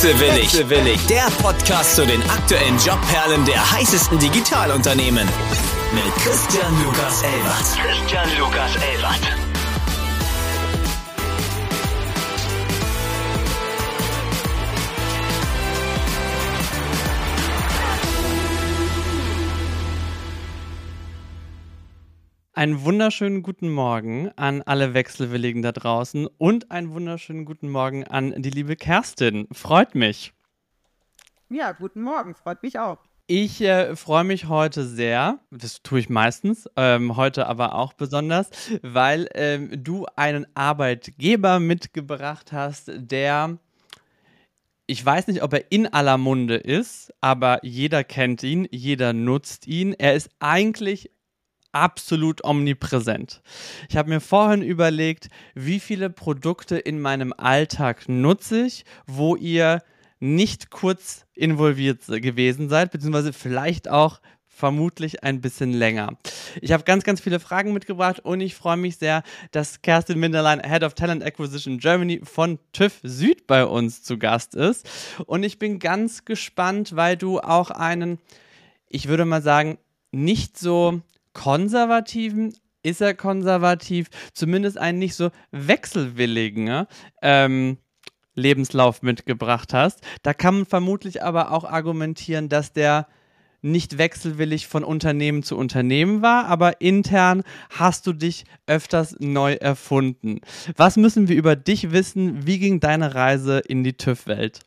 Wechselwillig, der Podcast zu den aktuellen Jobperlen der heißesten Digitalunternehmen. Mit Christian Lukas Elwart. Einen wunderschönen guten Morgen an alle Wechselwilligen da draußen und einen wunderschönen guten Morgen an die liebe Kerstin. Freut mich. Ja, guten Morgen, freut mich auch. Ich freue mich heute sehr, das tue ich meistens, heute aber auch besonders, weil du einen Arbeitgeber mitgebracht hast, der, ich weiß nicht, ob er in aller Munde ist, aber jeder kennt ihn, jeder nutzt ihn. Er ist eigentlich absolut omnipräsent. Ich habe mir vorhin überlegt, wie viele Produkte in meinem Alltag nutze ich, wo ihr nicht kurz involviert gewesen seid, beziehungsweise vielleicht auch vermutlich ein bisschen länger. Ich habe ganz, ganz viele Fragen mitgebracht und ich freue mich sehr, dass Kerstin Minderlein, Head of Talent Acquisition Germany von TÜV Süd bei uns zu Gast ist. Und ich bin ganz gespannt, weil du auch einen, ich würde mal sagen, nicht so konservativen, ist er konservativ, zumindest einen nicht so wechselwilligen Lebenslauf mitgebracht hast. Da kann man vermutlich aber auch argumentieren, dass der nicht wechselwillig von Unternehmen zu Unternehmen war, aber intern hast du dich öfters neu erfunden. Was müssen wir über dich wissen? Wie ging deine Reise in die TÜV-Welt?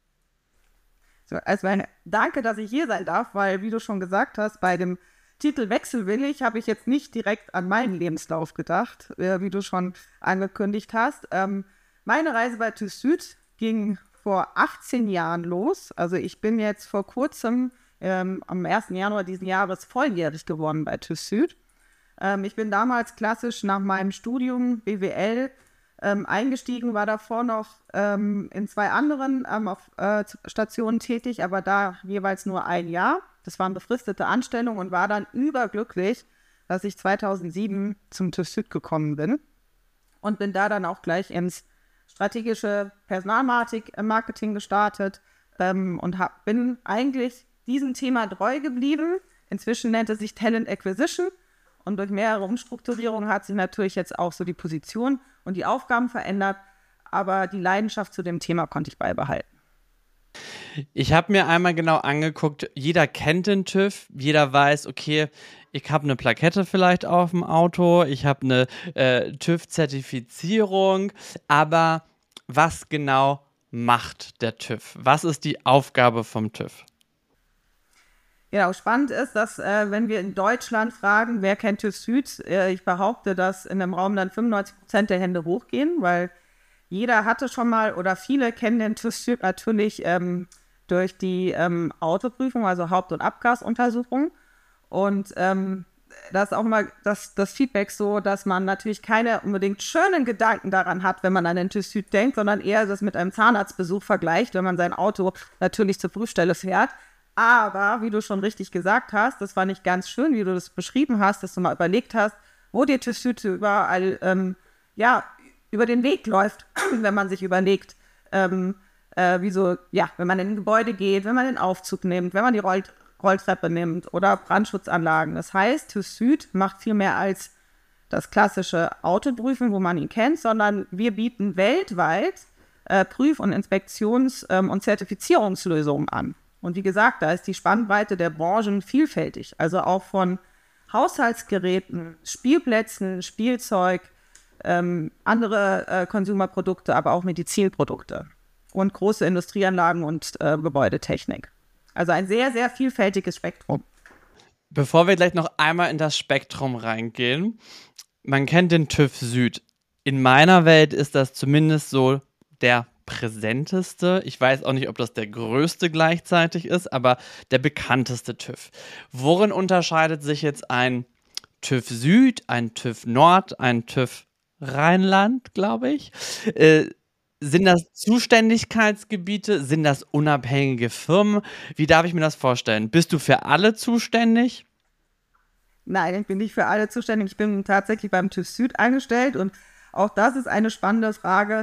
So, danke, dass ich hier sein darf, weil, wie du schon gesagt hast, bei dem Titel Wechselwillig habe ich jetzt nicht direkt an meinen Lebenslauf gedacht, wie du schon angekündigt hast. Meine Reise bei TÜV Süd ging vor 18 Jahren los. Also ich bin jetzt vor kurzem am 1. Januar diesen Jahres volljährig geworden bei TÜV Süd. Ich bin damals klassisch nach meinem Studium BWL eingestiegen, war davor noch in 2 anderen Stationen tätig, aber da jeweils nur ein Jahr. Das war eine befristete Anstellung und war dann überglücklich, dass ich 2007 zum TÜV Süd gekommen bin und bin da dann auch gleich ins strategische Personalmarketing gestartet und bin eigentlich diesem Thema treu geblieben. Inzwischen nennt es sich Talent Acquisition und durch mehrere Umstrukturierungen hat sich natürlich jetzt auch so die Position und die Aufgaben verändert, aber die Leidenschaft zu dem Thema konnte ich beibehalten. Ich habe mir einmal genau angeguckt, jeder kennt den TÜV, jeder weiß, okay, ich habe eine Plakette vielleicht auf dem Auto, ich habe eine TÜV-Zertifizierung, aber was genau macht der TÜV? Was ist die Aufgabe vom TÜV? Genau, spannend ist, dass wenn wir in Deutschland fragen, wer kennt TÜV Süd, ich behaupte, dass in dem Raum dann 95% der Hände hochgehen, weil jeder hatte schon mal oder viele kennen den TÜV Süd natürlich durch die Autoprüfung, also Haupt- und Abgasuntersuchung. Und das ist auch mal das Feedback so, dass man natürlich keine unbedingt schönen Gedanken daran hat, wenn man an den TÜV Süd denkt, sondern eher das mit einem Zahnarztbesuch vergleicht, wenn man sein Auto natürlich zur Prüfstelle fährt. Aber, wie du schon richtig gesagt hast, das fand ich ganz schön, wie du das beschrieben hast, dass du mal überlegt hast, wo die TÜV Süd überall über den Weg läuft, wenn man sich überlegt, wenn man in ein Gebäude geht, wenn man den Aufzug nimmt, wenn man die Rolltreppe nimmt oder Brandschutzanlagen. Das heißt, TÜV Süd macht viel mehr als das klassische Autoprüfen, wo man ihn kennt, sondern wir bieten weltweit Prüf- und Inspektions- und Zertifizierungslösungen an. Und wie gesagt, da ist die Spannbreite der Branchen vielfältig. Also auch von Haushaltsgeräten, Spielplätzen, Spielzeug, andere Consumerprodukte, aber auch Medizinprodukte und große Industrieanlagen und Gebäudetechnik. Also ein sehr, sehr vielfältiges Spektrum. Bevor wir gleich noch einmal in das Spektrum reingehen, man kennt den TÜV Süd. In meiner Welt ist das zumindest so der präsenteste. Ich weiß auch nicht, ob das der größte gleichzeitig ist, aber der bekannteste TÜV. Worin unterscheidet sich jetzt ein TÜV Süd, ein TÜV Nord, ein TÜV Rheinland, glaube ich? Sind das Zuständigkeitsgebiete? Sind das unabhängige Firmen? Wie darf ich mir das vorstellen? Bist du für alle zuständig? Nein, ich bin nicht für alle zuständig. Ich bin tatsächlich beim TÜV Süd angestellt und auch das ist eine spannende Frage.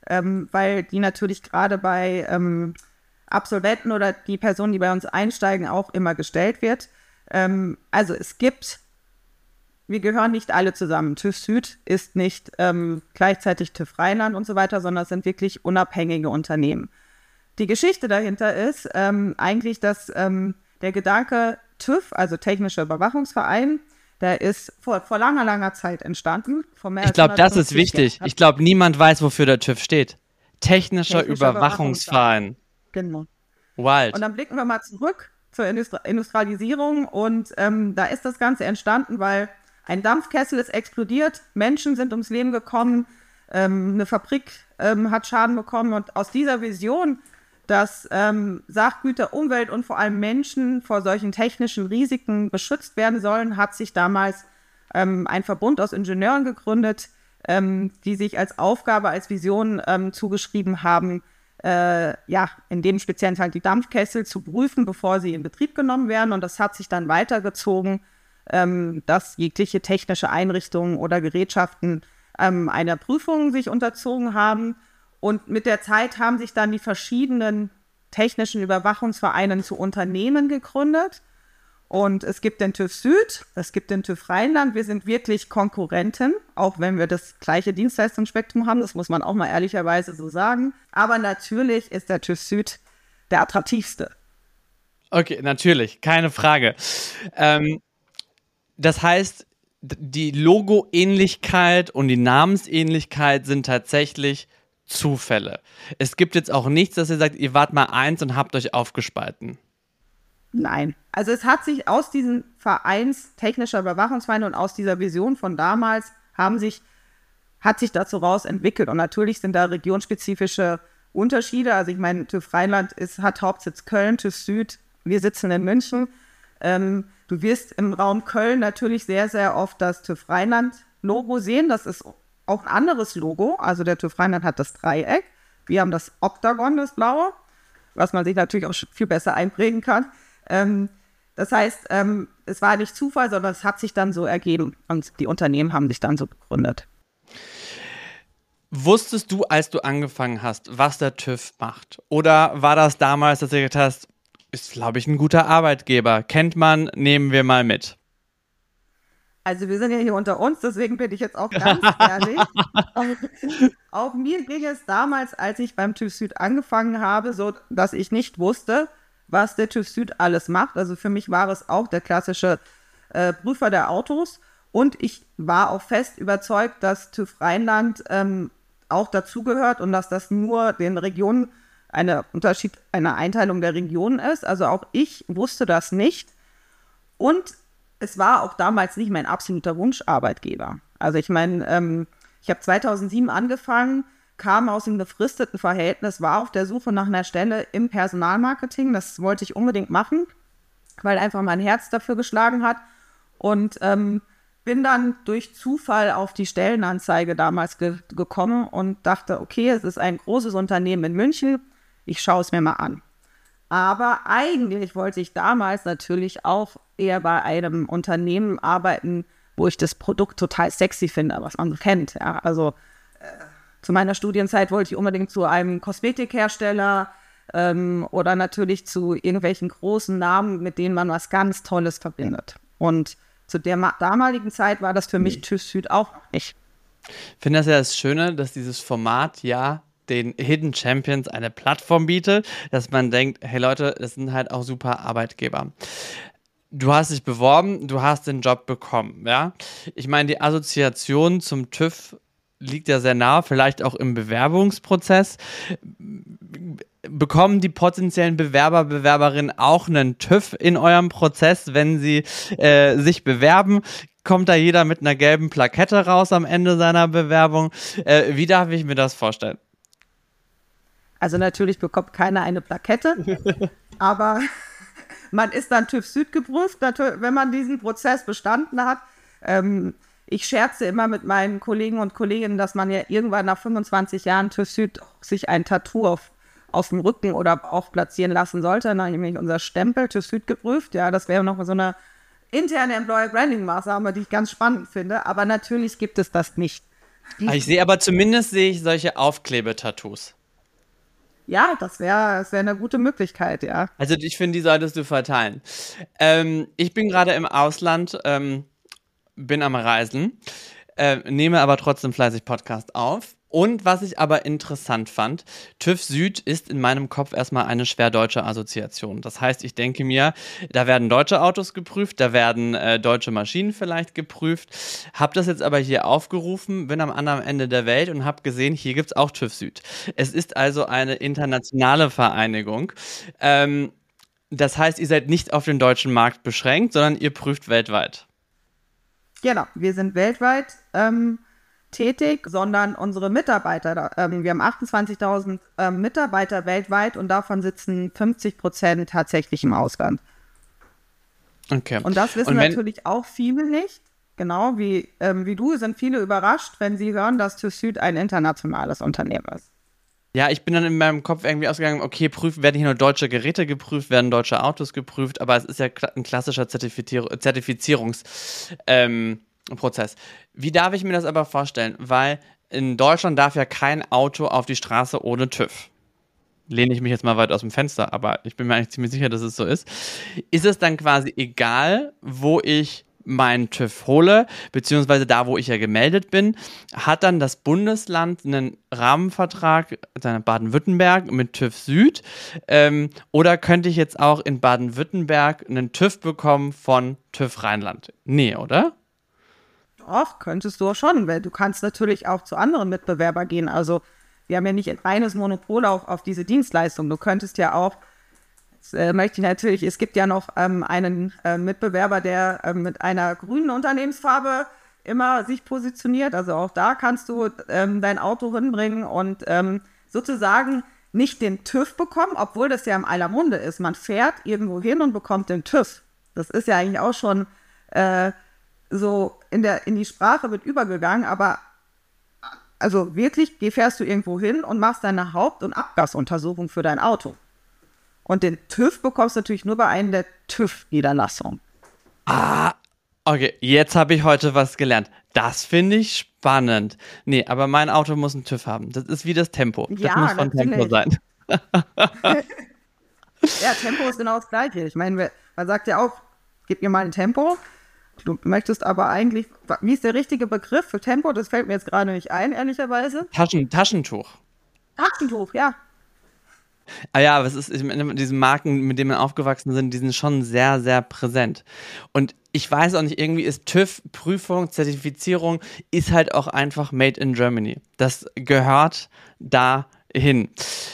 weil die natürlich gerade bei Absolventen oder die Personen, die bei uns einsteigen, auch immer gestellt wird. Also wir gehören nicht alle zusammen. TÜV Süd ist nicht gleichzeitig TÜV Rheinland und so weiter, sondern es sind wirklich unabhängige Unternehmen. Die Geschichte dahinter ist eigentlich, dass der Gedanke TÜV, also Technischer Überwachungsverein, der ist vor langer, langer Zeit entstanden. Ich glaube, das ist wichtig. Ich glaube, niemand weiß, wofür der TÜV steht. Technischer Überwachungsverein. Genau. Wild. Und dann blicken wir mal zurück zur Industrialisierung und da ist das Ganze entstanden, weil ein Dampfkessel ist explodiert, Menschen sind ums Leben gekommen, eine Fabrik hat Schaden bekommen und aus dieser Vision, dass Sachgüter, Umwelt und vor allem Menschen vor solchen technischen Risiken beschützt werden sollen, hat sich damals ein Verbund aus Ingenieuren gegründet, die sich als Aufgabe, als Vision zugeschrieben haben, in dem speziellen Fall die Dampfkessel zu prüfen, bevor sie in Betrieb genommen werden. Und das hat sich dann weitergezogen, dass jegliche technische Einrichtungen oder Gerätschaften einer Prüfung sich unterzogen haben. Und mit der Zeit haben sich dann die verschiedenen technischen Überwachungsvereine zu Unternehmen gegründet. Und es gibt den TÜV Süd, es gibt den TÜV Rheinland. Wir sind wirklich Konkurrenten, auch wenn wir das gleiche Dienstleistungsspektrum haben. Das muss man auch mal ehrlicherweise so sagen. Aber natürlich ist der TÜV Süd der attraktivste. Okay, natürlich, keine Frage. Das heißt, die Logo-Ähnlichkeit und die Namensähnlichkeit sind tatsächlich Zufälle. Es gibt jetzt auch nichts, dass ihr sagt, ihr wart mal eins und habt euch aufgespalten. Nein. Also es hat sich aus diesem Vereins Technischer Überwachungsverein und aus dieser Vision von damals hat sich dazu raus entwickelt. Und natürlich sind da regionspezifische Unterschiede. Also ich meine, TÜV Rheinland hat Hauptsitz Köln, TÜV Süd, wir sitzen in München. Du wirst im Raum Köln natürlich sehr, sehr oft das TÜV Rheinland-Logo sehen. Das ist auch ein anderes Logo. Also der TÜV Rheinland hat das Dreieck. Wir haben das Oktagon, das Blaue, was man sich natürlich auch viel besser einprägen kann. Das heißt, es war nicht Zufall, sondern es hat sich dann so ergeben und die Unternehmen haben sich dann so gegründet. Wusstest du, als du angefangen hast, was der TÜV macht? Oder war das damals, dass du gesagt hast, ist, glaube ich, ein guter Arbeitgeber, kennt man, nehmen wir mal mit? Also wir sind ja hier unter uns, deswegen bin ich jetzt auch ganz ehrlich. Auch mir ging es damals, als ich beim TÜV Süd angefangen habe, so, dass ich nicht wusste, was der TÜV Süd alles macht. Also für mich war es auch der klassische Prüfer der Autos. Und ich war auch fest überzeugt, dass TÜV Rheinland auch dazugehört und dass das nur den Regionen eine Einteilung der Regionen ist. Also auch ich wusste das nicht. Und es war auch damals nicht mein absoluter Wunscharbeitgeber. Also ich meine, ich habe 2007 angefangen, kam aus einem befristeten Verhältnis, war auf der Suche nach einer Stelle im Personalmarketing. Das wollte ich unbedingt machen, weil einfach mein Herz dafür geschlagen hat. Und bin dann durch Zufall auf die Stellenanzeige damals gekommen und dachte, okay, es ist ein großes Unternehmen in München, ich schaue es mir mal an. Aber eigentlich wollte ich damals natürlich auch eher bei einem Unternehmen arbeiten, wo ich das Produkt total sexy finde, was man so kennt. Ja, also zu meiner Studienzeit wollte ich unbedingt zu einem Kosmetikhersteller oder natürlich zu irgendwelchen großen Namen, mit denen man was ganz Tolles verbindet. Und zu der damaligen Zeit war das für mich TÜV Süd auch nicht. Ich finde das ja das Schöne, dass dieses Format ja den Hidden Champions eine Plattform bietet, dass man denkt, hey Leute, das sind halt auch super Arbeitgeber. Du hast dich beworben, du hast den Job bekommen, ja. Ich meine, die Assoziation zum TÜV liegt ja sehr nah, vielleicht auch im Bewerbungsprozess. Bekommen die potenziellen Bewerber, Bewerberinnen auch einen TÜV in eurem Prozess, wenn sie sich bewerben? Kommt da jeder mit einer gelben Plakette raus am Ende seiner Bewerbung? Wie darf ich mir das vorstellen? Also natürlich bekommt keiner eine Plakette, aber man ist dann TÜV Süd geprüft, wenn man diesen Prozess bestanden hat. Ich scherze immer mit meinen Kollegen und Kolleginnen, dass man ja irgendwann nach 25 Jahren TÜV Süd sich ein Tattoo auf dem Rücken oder auch platzieren lassen sollte. Dann nämlich unser Stempel TÜV Süd geprüft. Ja, das wäre noch so eine interne Employer Branding Maßnahme, die ich ganz spannend finde. Aber natürlich gibt es das nicht. Ich sehe aber zumindest solche Aufklebetattoos. Ja, das wär eine gute Möglichkeit, ja. Also ich finde, die solltest du verteilen. Ich bin gerade im Ausland, bin am Reisen, nehme aber trotzdem fleißig Podcast auf. Und was ich aber interessant fand, TÜV Süd ist in meinem Kopf erstmal eine schwer deutsche Assoziation. Das heißt, ich denke mir, da werden deutsche Autos geprüft, da werden deutsche Maschinen vielleicht geprüft. Hab das jetzt aber hier aufgerufen, bin am anderen Ende der Welt und habe gesehen, hier gibt es auch TÜV Süd. Es ist also eine internationale Vereinigung. Das heißt, ihr seid nicht auf den deutschen Markt beschränkt, sondern ihr prüft weltweit. Genau, wir sind weltweit tätig, sondern unsere Mitarbeiter, wir haben 28.000 Mitarbeiter weltweit und davon sitzen 50% tatsächlich im Ausland. Okay. Und das wissen natürlich auch viele nicht. Genau, wie du, sind viele überrascht, wenn sie hören, dass TÜV Süd ein internationales Unternehmen ist. Ja, ich bin dann in meinem Kopf irgendwie ausgegangen, okay, werden hier nur deutsche Geräte geprüft, werden deutsche Autos geprüft, aber es ist ja ein klassischer Zertifizierungsprozess. Wie darf ich mir das aber vorstellen? Weil in Deutschland darf ja kein Auto auf die Straße ohne TÜV. Lehne ich mich jetzt mal weit aus dem Fenster, aber ich bin mir eigentlich ziemlich sicher, dass es so ist. Ist es dann quasi egal, wo ich meinen TÜV hole, beziehungsweise da, wo ich ja gemeldet bin, hat dann das Bundesland einen Rahmenvertrag, Baden-Württemberg, mit TÜV Süd, oder könnte ich jetzt auch in Baden-Württemberg einen TÜV bekommen von TÜV Rheinland? Nee, oder? Doch, könntest du auch schon, weil du kannst natürlich auch zu anderen Mitbewerbern gehen. Also wir haben ja nicht ein reines Monopol auf diese Dienstleistung. Du könntest ja auch, möchte ich natürlich, es gibt ja noch einen Mitbewerber, der mit einer grünen Unternehmensfarbe immer sich positioniert. Also auch da kannst du dein Auto hinbringen und sozusagen nicht den TÜV bekommen, obwohl das ja im aller Munde ist. Man fährt irgendwo hin und bekommt den TÜV. Das ist ja eigentlich auch schon so in die Sprache mit übergegangen, aber also wirklich, fährst du irgendwo hin und machst deine Haupt- und Abgasuntersuchung für dein Auto. Und den TÜV bekommst du natürlich nur bei einer der TÜV-Niederlassungen. Okay, jetzt habe ich heute was gelernt. Das finde ich spannend. Nee, aber mein Auto muss einen TÜV haben. Das ist wie das Tempo. Das Ja, muss von Tempo sein. Ja, Tempo ist genau das Gleiche. Ich meine, man sagt ja auch, gib mir mal ein Tempo. Du möchtest aber eigentlich, wie ist der richtige Begriff für Tempo? Das fällt mir jetzt gerade nicht ein, ehrlicherweise. Taschentuch. Taschentuch, ja. Ja, aber diese Marken, mit denen wir aufgewachsen sind, die sind schon sehr, sehr präsent. Und ich weiß auch nicht, irgendwie ist TÜV, Prüfung, Zertifizierung, ist halt auch einfach made in Germany. Das gehört dahin.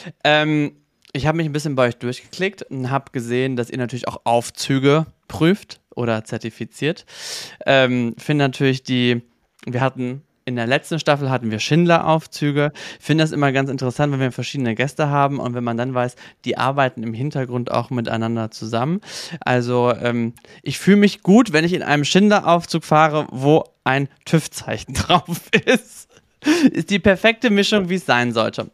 Ich habe mich ein bisschen bei euch durchgeklickt und habe gesehen, dass ihr natürlich auch Aufzüge prüft oder zertifiziert. Finde natürlich in der letzten Staffel hatten wir Schindler-Aufzüge. Finde das immer ganz interessant, wenn wir verschiedene Gäste haben und wenn man dann weiß, die arbeiten im Hintergrund auch miteinander zusammen. Also ich fühle mich gut, wenn ich in einem Schindler-Aufzug fahre, wo ein TÜV-Zeichen drauf ist. Ist die perfekte Mischung, wie es sein sollte.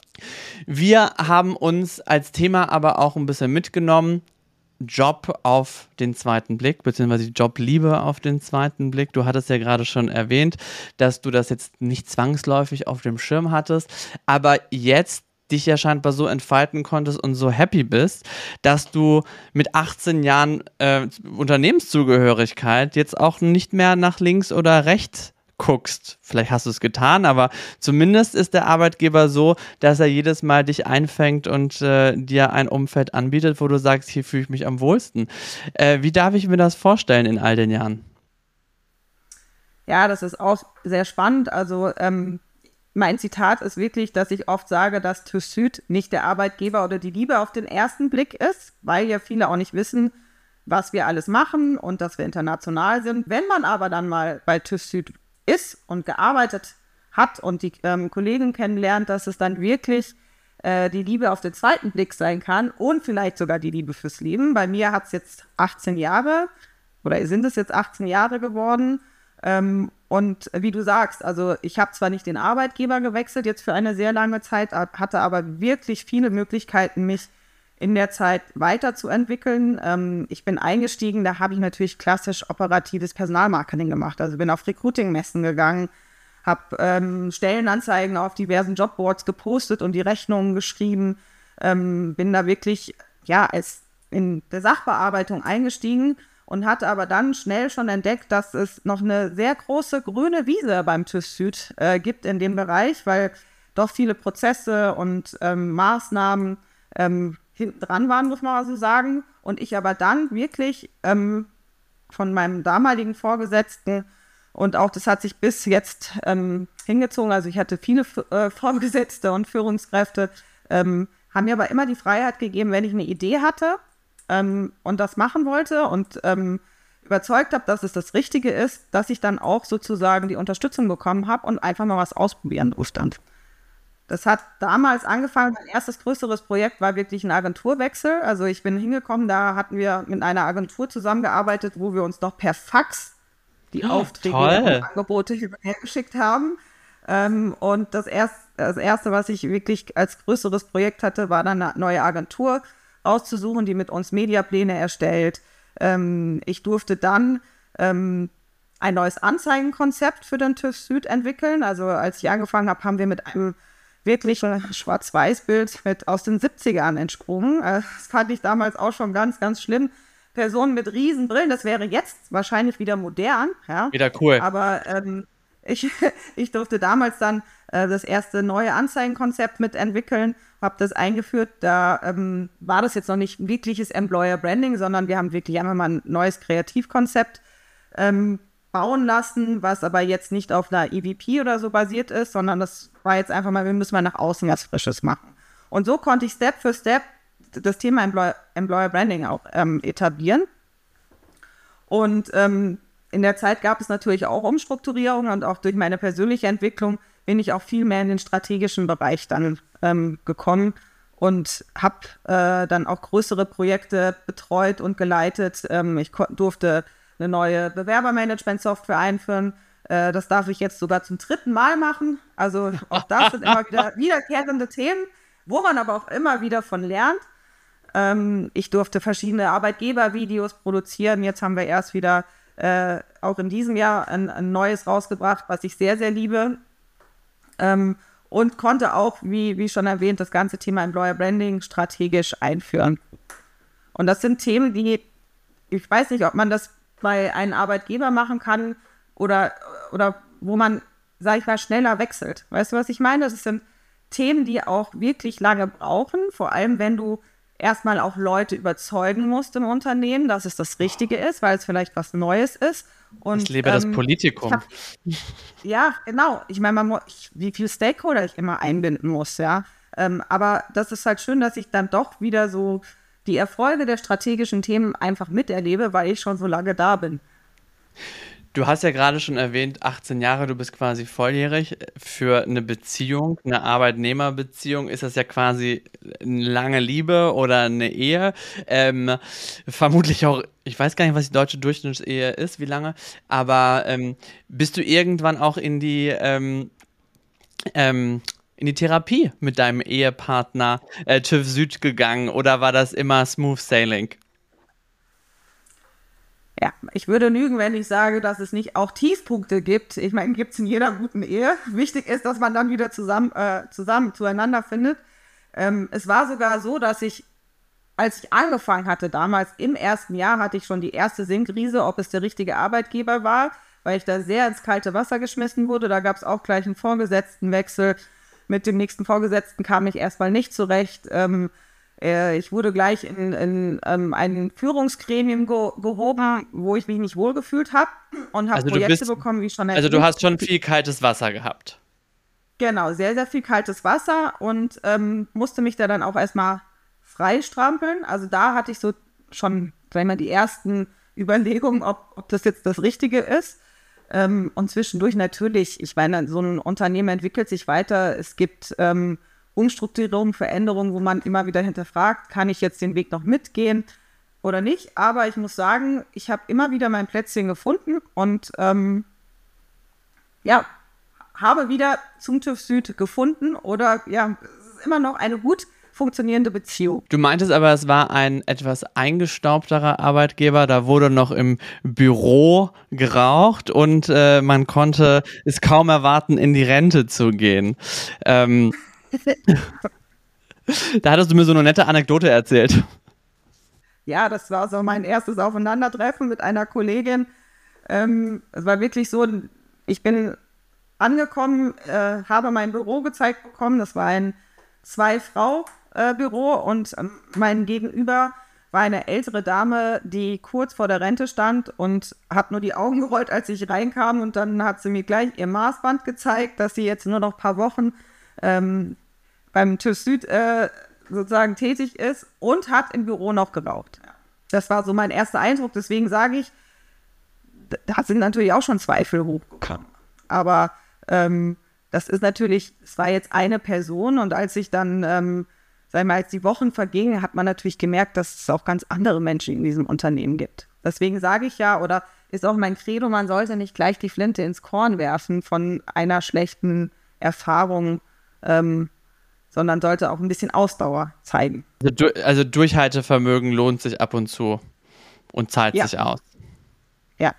Wir haben uns als Thema aber auch ein bisschen mitgenommen, Job auf den zweiten Blick, beziehungsweise die Jobliebe auf den zweiten Blick. Du hattest ja gerade schon erwähnt, dass du das jetzt nicht zwangsläufig auf dem Schirm hattest, aber jetzt dich ja scheinbar so entfalten konntest und so happy bist, dass du mit 18 Jahren Unternehmenszugehörigkeit jetzt auch nicht mehr nach links oder rechts guckst. Vielleicht hast du es getan, aber zumindest ist der Arbeitgeber so, dass er jedes Mal dich einfängt und dir ein Umfeld anbietet, wo du sagst, hier fühle ich mich am wohlsten. Wie darf ich mir das vorstellen in all den Jahren? Ja, das ist auch sehr spannend. Also mein Zitat ist wirklich, dass ich oft sage, dass TÜV Süd nicht der Arbeitgeber oder die Liebe auf den ersten Blick ist, weil ja viele auch nicht wissen, was wir alles machen und dass wir international sind. Wenn man aber dann mal bei TÜV Süd ist und gearbeitet hat und die Kollegen kennenlernt, dass es dann wirklich die Liebe auf den zweiten Blick sein kann und vielleicht sogar die Liebe fürs Leben. Bei mir hat es jetzt 18 Jahre oder sind es jetzt 18 Jahre geworden. Und wie du sagst, also ich habe zwar nicht den Arbeitgeber gewechselt jetzt für eine sehr lange Zeit, hatte aber wirklich viele Möglichkeiten, mich in der Zeit weiterzuentwickeln. Ich bin eingestiegen, da habe ich natürlich klassisch operatives Personalmarketing gemacht. Also bin auf Recruiting-Messen gegangen, habe Stellenanzeigen auf diversen Jobboards gepostet und die Rechnungen geschrieben, bin da wirklich in der Sachbearbeitung eingestiegen und hatte aber dann schnell schon entdeckt, dass es noch eine sehr große grüne Wiese beim TÜV Süd gibt in dem Bereich, weil doch viele Prozesse und Maßnahmen hinten dran waren, muss man mal so sagen. Und ich aber dann wirklich von meinem damaligen Vorgesetzten und auch das hat sich bis jetzt hingezogen, also ich hatte viele Vorgesetzte und Führungskräfte, haben mir aber immer die Freiheit gegeben, wenn ich eine Idee hatte und das machen wollte und überzeugt habe, dass es das Richtige ist, dass ich dann auch sozusagen die Unterstützung bekommen habe und einfach mal was ausprobieren durfte. Das hat damals angefangen, mein erstes größeres Projekt war wirklich ein Agenturwechsel. Also ich bin hingekommen, da hatten wir mit einer Agentur zusammengearbeitet, wo wir uns noch per Fax die Aufträge und Angebote hergeschickt haben. Und das Erste, was ich wirklich als größeres Projekt hatte, war dann eine neue Agentur auszusuchen, die mit uns Mediapläne erstellt. Ich durfte dann ein neues Anzeigenkonzept für den TÜV Süd entwickeln. Also als ich angefangen habe, haben wir mit einem wirklich Schwarz-Weiß-Bild aus den 70ern entsprungen. Das fand ich damals auch schon ganz, ganz schlimm. Personen mit Riesenbrillen, das wäre jetzt wahrscheinlich wieder modern. Ja? Wieder cool. Aber ich durfte damals dann das erste neue Anzeigenkonzept mitentwickeln, habe das eingeführt. Da war das jetzt noch nicht wirkliches Employer Branding, sondern wir haben wirklich einmal mal ein neues Kreativkonzept bauen lassen, was aber jetzt nicht auf einer EVP oder so basiert ist, sondern das war jetzt einfach mal, wir müssen mal nach außen was Frisches machen. Und so konnte ich Step für Step das Thema Employer Branding auch etablieren. Und in der Zeit gab es natürlich auch Umstrukturierungen und auch durch meine persönliche Entwicklung bin ich auch viel mehr in den strategischen Bereich dann gekommen und habe dann auch größere Projekte betreut und geleitet. Ich durfte eine neue Bewerbermanagement-Software einführen. Das darf ich jetzt sogar zum 3. Mal machen. Also auch das sind immer wieder wiederkehrende Themen, wo man aber auch immer wieder von lernt. Ich durfte verschiedene Arbeitgebervideos produzieren. Jetzt haben wir erst wieder auch in diesem Jahr ein neues rausgebracht, was ich sehr, sehr liebe. Und konnte auch, wie schon erwähnt, das ganze Thema Employer Branding strategisch einführen. Und das sind Themen, die, ich weiß nicht, ob man das bei einem Arbeitgeber machen kann oder wo man, sag ich mal, schneller wechselt. Weißt du, was ich meine? Das sind Themen, die auch wirklich lange brauchen, vor allem wenn du erstmal auch Leute überzeugen musst im Unternehmen, dass es das Richtige ist, weil es vielleicht was Neues ist. Und, ich lebe das Politikum. Ja, genau. Ich meine, wie viele Stakeholder ich immer einbinden muss, ja. Aber das ist halt schön, dass ich dann doch wieder so die Erfolge der strategischen Themen einfach miterlebe, weil ich schon so lange da bin. Du hast ja gerade schon erwähnt, 18 Jahre, du bist quasi volljährig. Für eine Beziehung, eine Arbeitnehmerbeziehung ist das ja quasi eine lange Liebe oder eine Ehe. Vermutlich auch, ich weiß gar nicht, was die deutsche Durchschnittsehe ist, wie lange, aber bist du irgendwann auch in die Therapie mit deinem Ehepartner TÜV Süd gegangen oder war das immer smooth sailing? Ja, ich würde lügen, wenn ich sage, dass es nicht auch Tiefpunkte gibt. Ich meine, gibt es in jeder guten Ehe. Wichtig ist, dass man dann wieder zusammen zueinander findet. Es war sogar so, dass als ich angefangen hatte, damals im ersten Jahr, hatte ich schon die erste Sinnkrise, ob es der richtige Arbeitgeber war, weil ich da sehr ins kalte Wasser geschmissen wurde. Da gab es auch gleich einen Vorgesetztenwechsel. Mit dem nächsten Vorgesetzten kam ich erstmal nicht zurecht. Ich wurde gleich in ein Führungsgremium gehoben, wo ich mich nicht wohlgefühlt habe und habe Projekte bekommen, wie schon erwähnt. Also du hast schon viel kaltes Wasser gehabt. Genau, sehr, sehr viel kaltes Wasser und musste mich da dann auch erstmal freistrampeln. Also da hatte ich so schon, sag ich mal, die ersten Überlegungen, ob das jetzt das Richtige ist. Und zwischendurch natürlich, ich meine, so ein Unternehmen entwickelt sich weiter. Es gibt Umstrukturierungen, Veränderungen, wo man immer wieder hinterfragt, kann ich jetzt den Weg noch mitgehen oder nicht? Aber ich muss sagen, ich habe immer wieder mein Plätzchen gefunden und habe wieder zum TÜV Süd gefunden oder ja, es ist immer noch eine gut funktionierende Beziehung. Du meintest aber, es war ein etwas eingestaubterer Arbeitgeber, da wurde noch im Büro geraucht und man konnte es kaum erwarten, in die Rente zu gehen. Da hattest du mir so eine nette Anekdote erzählt. Ja, das war so mein erstes Aufeinandertreffen mit einer Kollegin. Es war wirklich so, ich bin angekommen, habe mein Büro gezeigt bekommen. Das war ein 2-Frau-Büro und mein Gegenüber war eine ältere Dame, die kurz vor der Rente stand und hat nur die Augen gerollt, als ich reinkam. Und dann hat sie mir gleich ihr Maßband gezeigt, dass sie jetzt nur noch ein paar Wochen beim TÜV Süd sozusagen tätig ist und hat im Büro noch geraucht. Das war so mein erster Eindruck. Deswegen sage ich, da sind natürlich auch schon Zweifel hochgekommen. Aber das ist natürlich, es war jetzt eine Person und als ich dann, als die Wochen vergingen, hat man natürlich gemerkt, dass es auch ganz andere Menschen in diesem Unternehmen gibt. Deswegen sage ich ja, oder ist auch mein Credo, man sollte nicht gleich die Flinte ins Korn werfen von einer schlechten Erfahrung, sondern sollte auch ein bisschen Ausdauer zeigen. Also Durchhaltevermögen lohnt sich ab und zu und zahlt sich aus. Ja.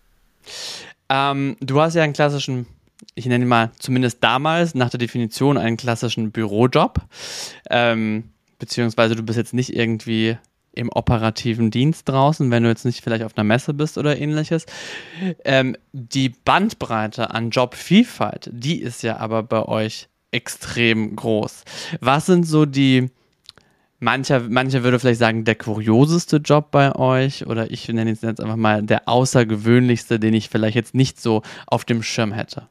Du hast ja einen klassischen, ich nenne ihn mal zumindest damals nach der Definition einen klassischen Bürojob, beziehungsweise du bist jetzt nicht irgendwie im operativen Dienst draußen, wenn du jetzt nicht vielleicht auf einer Messe bist oder ähnliches. Die Bandbreite an Jobvielfalt, die ist ja aber bei euch extrem groß. Was sind so die, mancher würde vielleicht sagen, der kurioseste Job bei euch oder ich nenne es jetzt einfach mal der außergewöhnlichste, den ich vielleicht jetzt nicht so auf dem Schirm hätte?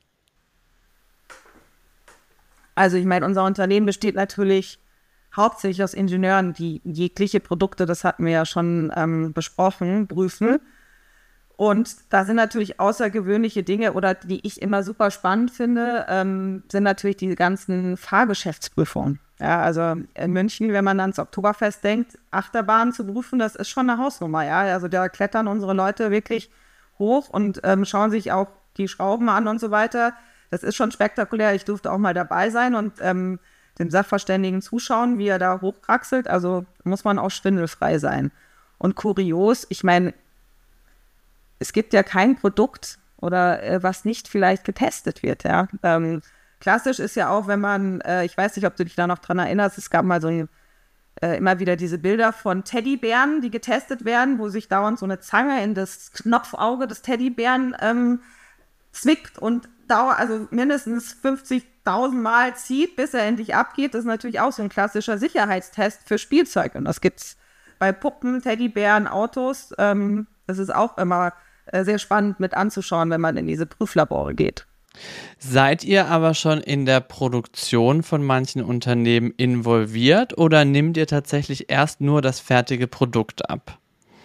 Also ich meine, unser Unternehmen besteht natürlich hauptsächlich aus Ingenieuren, die jegliche Produkte, das hatten wir ja schon besprochen, prüfen. Und da sind natürlich außergewöhnliche Dinge oder die ich immer super spannend finde, sind natürlich die ganzen Fahrgeschäftsprüfungen. Ja, also in München, wenn man ans Oktoberfest denkt, Achterbahnen zu prüfen, das ist schon eine Hausnummer. Ja, also da klettern unsere Leute wirklich hoch und schauen sich auch die Schrauben an und so weiter. Das ist schon spektakulär. Ich durfte auch mal dabei sein und dem Sachverständigen zuschauen, wie er da hochkraxelt. Also muss man auch schwindelfrei sein. Und kurios, ich meine, es gibt ja kein Produkt oder was nicht vielleicht getestet wird. Ja? Klassisch ist ja auch, wenn man, ich weiß nicht, ob du dich da noch dran erinnerst, es gab mal so immer wieder diese Bilder von Teddybären, die getestet werden, wo sich dauernd so eine Zange in das Knopfauge des Teddybären zwickt und also mindestens 50.000 Mal zieht, bis er endlich abgeht. Das ist natürlich auch so ein klassischer Sicherheitstest für Spielzeug. Und das gibt es bei Puppen, Teddybären, Autos. Das ist auch immer sehr spannend mit anzuschauen, wenn man in diese Prüflabore geht. Seid ihr aber schon in der Produktion von manchen Unternehmen involviert oder nehmt ihr tatsächlich erst nur das fertige Produkt ab?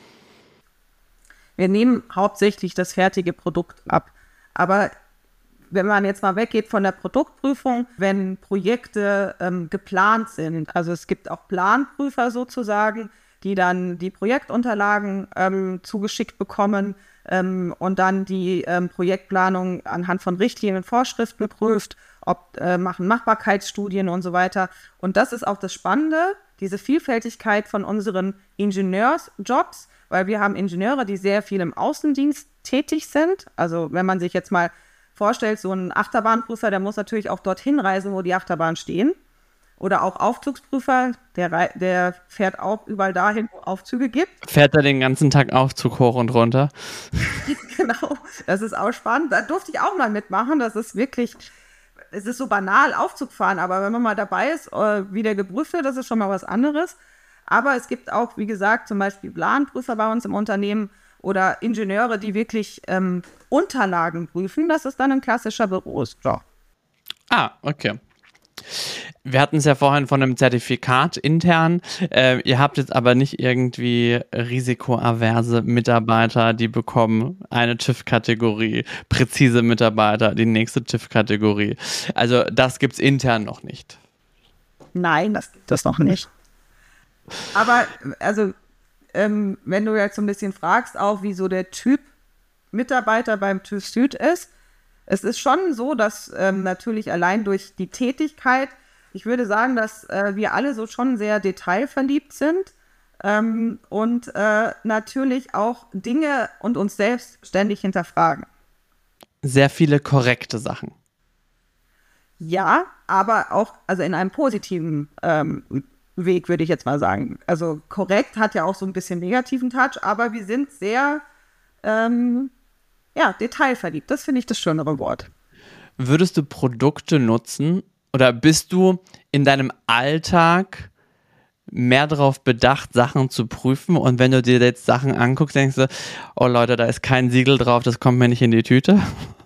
Wir nehmen hauptsächlich das fertige Produkt ab. Aber wenn man jetzt mal weggeht von der Produktprüfung, wenn Projekte geplant sind, also es gibt auch Planprüfer sozusagen, die dann die Projektunterlagen zugeschickt bekommen und dann die Projektplanung anhand von Richtlinien und Vorschriften prüft, machen Machbarkeitsstudien und so weiter. Und das ist auch das Spannende, diese Vielfältigkeit von unseren Ingenieursjobs, weil wir haben Ingenieure, die sehr viel im Außendienst tätig sind. Also wenn man sich jetzt mal vorstellt, so ein Achterbahnprüfer, der muss natürlich auch dorthin reisen, wo die Achterbahnen stehen. Oder auch Aufzugsprüfer, der fährt auch überall dahin, wo Aufzüge gibt. Fährt er den ganzen Tag Aufzug hoch und runter? Genau, das ist auch spannend. Da durfte ich auch mal mitmachen. Das ist wirklich, es ist so banal, Aufzug fahren, aber wenn man mal dabei ist, wie der geprüft wird, das ist schon mal was anderes. Aber es gibt auch, wie gesagt, zum Beispiel Planprüfer bei uns im Unternehmen oder Ingenieure, die wirklich Unterlagen prüfen. Das ist dann ein klassischer Bürojob. Ah, okay. Wir hatten es ja vorhin von einem Zertifikat intern. Ihr habt jetzt aber nicht irgendwie risikoaverse Mitarbeiter, die bekommen eine TÜV-Kategorie, präzise Mitarbeiter, die nächste TÜV-Kategorie. Also das gibt es intern noch nicht. Nein, das gibt es noch nicht. Aber also, wenn du jetzt so ein bisschen fragst, auch wie so der Typ Mitarbeiter beim TÜV Süd ist, es ist schon so, dass natürlich allein durch die Tätigkeit ich würde sagen, dass wir alle so schon sehr detailverliebt sind und natürlich auch Dinge und uns selbst ständig hinterfragen. Sehr viele korrekte Sachen. Ja, aber auch also in einem positiven Weg, würde ich jetzt mal sagen. Also korrekt hat ja auch so ein bisschen negativen Touch, aber wir sind sehr detailverliebt. Das finde ich das schönere Wort. Würdest du Produkte nutzen oder bist du in deinem Alltag mehr darauf bedacht, Sachen zu prüfen, und wenn du dir jetzt Sachen anguckst, denkst du, oh Leute, da ist kein Siegel drauf, das kommt mir nicht in die Tüte?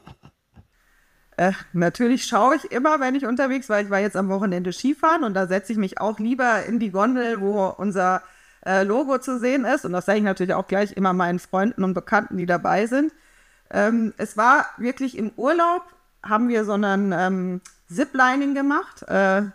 Natürlich schaue ich immer, wenn ich unterwegs war. Ich war jetzt am Wochenende Skifahren und da setze ich mich auch lieber in die Gondel, wo unser Logo zu sehen ist. Und das sage ich natürlich auch gleich immer meinen Freunden und Bekannten, die dabei sind. Es war wirklich im Urlaub, haben wir so einen Ziplining gemacht. Waren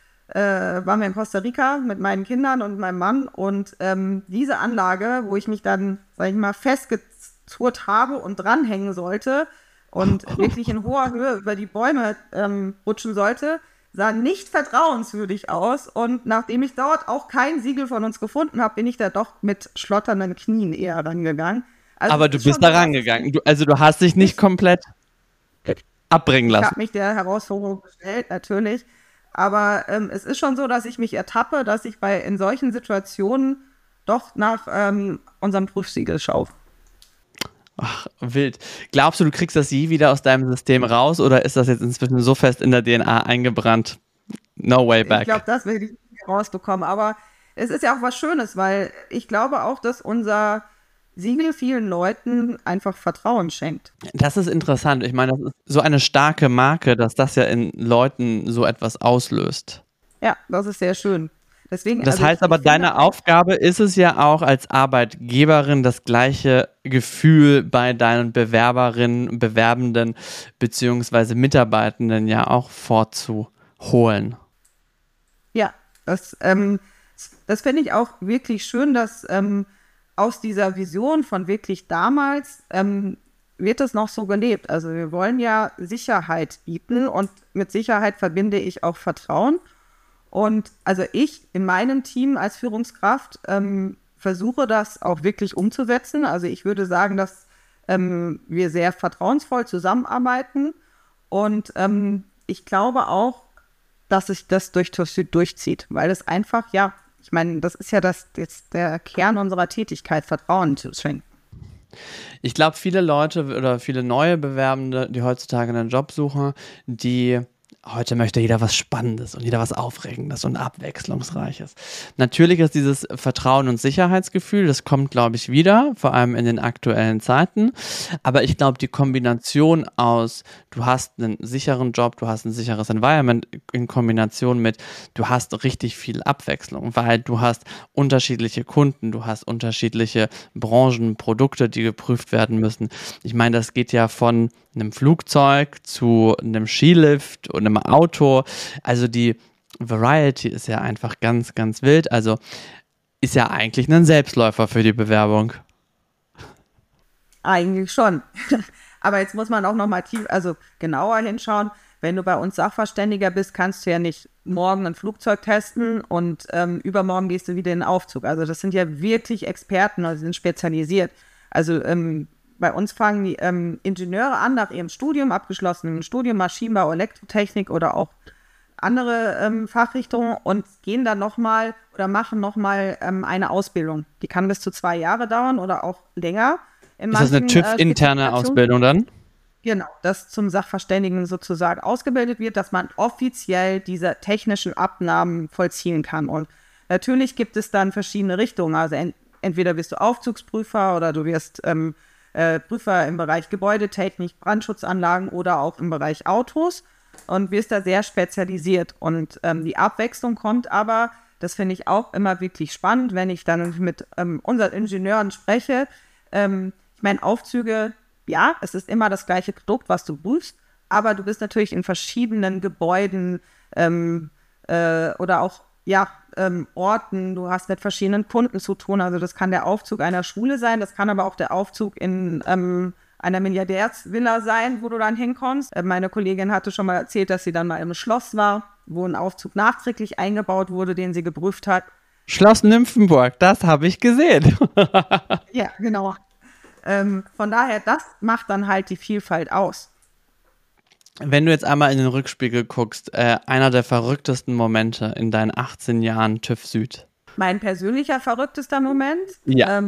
wir in Costa Rica mit meinen Kindern und meinem Mann. Und diese Anlage, wo ich mich dann, sag ich mal, festgezurrt habe und dranhängen sollte und wirklich in hoher Höhe über die Bäume rutschen sollte, sah nicht vertrauenswürdig aus. Und nachdem ich dort auch kein Siegel von uns gefunden habe, bin ich da doch mit schlotternden Knien eher rangegangen. Also aber du bist da rangegangen. Du hast dich nicht komplett abbringen lassen. Ich habe mich der Herausforderung gestellt, natürlich. Aber es ist schon so, dass ich mich ertappe, dass ich in solchen Situationen doch nach unserem Prüfsiegel schaue. Ach, wild. Glaubst du, du kriegst das je wieder aus deinem System raus, oder ist das jetzt inzwischen so fest in der DNA eingebrannt? No way back. Ich glaube, das will ich nicht rausbekommen. Aber es ist ja auch was Schönes, weil ich glaube auch, dass unser Siegel vielen Leuten einfach Vertrauen schenkt. Das ist interessant. Ich meine, das ist so eine starke Marke, dass das ja in Leuten so etwas auslöst. Ja, das ist sehr schön. Deswegen, das heißt aber, deine Aufgabe ist es ja auch als Arbeitgeberin, das gleiche Gefühl bei deinen Bewerberinnen, Bewerbenden bzw. Mitarbeitenden ja auch vorzuholen. Ja, das finde ich auch wirklich schön, dass aus dieser Vision von wirklich damals wird es noch so gelebt. Also wir wollen ja Sicherheit bieten, und mit Sicherheit verbinde ich auch Vertrauen. Und also ich in meinem Team als Führungskraft versuche das auch wirklich umzusetzen. Also ich würde sagen, dass wir sehr vertrauensvoll zusammenarbeiten, und ich glaube auch, dass sich das durchzieht, weil es einfach, ja, ich meine, das ist ja der Kern unserer Tätigkeit, Vertrauen zu schenken. Ich glaube, viele Leute oder viele neue Bewerbende, die heutzutage einen Job suchen, heute möchte jeder was Spannendes und jeder was Aufregendes und Abwechslungsreiches. Natürlich ist dieses Vertrauen und Sicherheitsgefühl, das kommt, glaube ich, wieder, vor allem in den aktuellen Zeiten. Aber ich glaube, die Kombination aus, du hast einen sicheren Job, du hast ein sicheres Environment in Kombination mit, du hast richtig viel Abwechslung, weil du hast unterschiedliche Kunden, du hast unterschiedliche Branchen, Produkte, die geprüft werden müssen. Ich meine, das geht ja von einem Flugzeug zu einem Skilift und einem Auto. Also die Variety ist ja einfach ganz, ganz wild. Also ist ja eigentlich ein Selbstläufer für die Bewerbung. Eigentlich schon. Aber jetzt muss man auch nochmal genauer hinschauen. Wenn du bei uns Sachverständiger bist, kannst du ja nicht morgen ein Flugzeug testen und übermorgen gehst du wieder in den Aufzug. Also das sind ja wirklich Experten, also sind spezialisiert. Also bei uns fangen die Ingenieure an, nach ihrem abgeschlossenen Studium, Maschinenbau, Elektrotechnik oder auch andere Fachrichtungen, und gehen dann nochmal oder machen nochmal eine Ausbildung. Die kann bis zu 2 Jahre dauern oder auch länger. Ist das eine TÜV-interne Ausbildung dann? Genau, dass zum Sachverständigen sozusagen ausgebildet wird, dass man offiziell diese technischen Abnahmen vollziehen kann. Und natürlich gibt es dann verschiedene Richtungen. Also entweder wirst du Aufzugsprüfer oder du wirst Prüfer im Bereich Gebäudetechnik, Brandschutzanlagen oder auch im Bereich Autos, und wirst da sehr spezialisiert. Und die Abwechslung kommt aber, das finde ich auch immer wirklich spannend, wenn ich dann mit unseren Ingenieuren spreche. Ich meine, Aufzüge, ja, es ist immer das gleiche Produkt, was du prüfst, aber du bist natürlich in verschiedenen Gebäuden oder auch Orten, du hast mit verschiedenen Kunden zu tun. Also das kann der Aufzug einer Schule sein, das kann aber auch der Aufzug in einer Milliardärsvilla sein, wo du dann hinkommst. Meine Kollegin hatte schon mal erzählt, dass sie dann mal im Schloss war, wo ein Aufzug nachträglich eingebaut wurde, den sie geprüft hat. Schloss Nymphenburg, das habe ich gesehen. Ja, genau. Von daher, das macht dann halt die Vielfalt aus. Wenn du jetzt einmal in den Rückspiegel guckst, einer der verrücktesten Momente in deinen 18 Jahren TÜV Süd. Mein persönlicher verrücktester Moment. Ja.